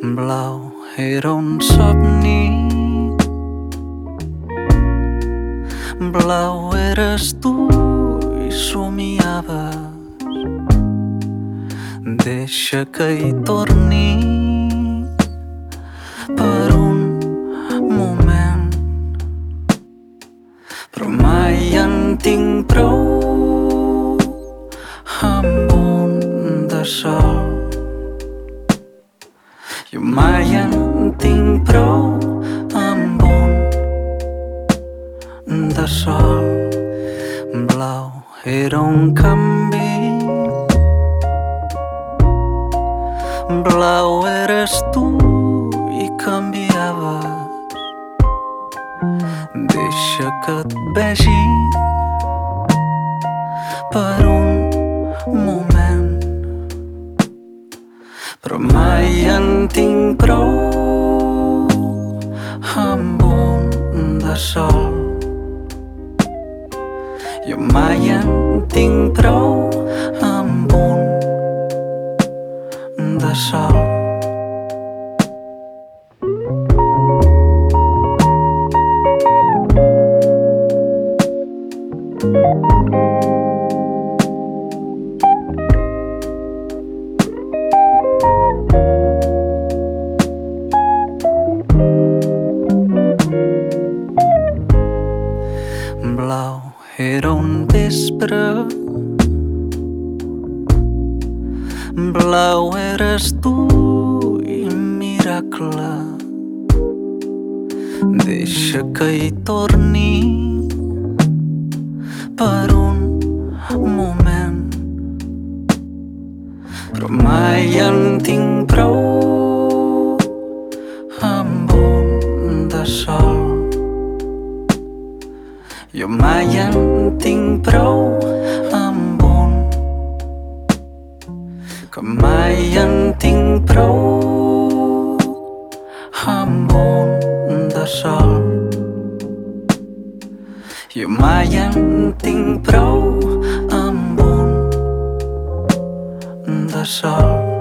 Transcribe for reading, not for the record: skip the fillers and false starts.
Blau era un somni, blau eres tu i somiaves. Deixa que hi torni per un moment, però mai en tinc prou amb un de sol. Jo mai en tinc prou amb un de sol. Blau era un canvi, blau eres tu i canviaves. Deixa que et vegi per un moment, però mai en tinc prou amb un de sol. Jo mai en tinc prou amb un de sol. Blau era un vespre, blau eres tu i miracle. Deixa que hi torni per un moment, però mai en tinc prou amb un de sol. Jo mai en tinc prou amb un, que mai en tinc prou amb un de sol. Jo mai en tinc prou amb un de sol.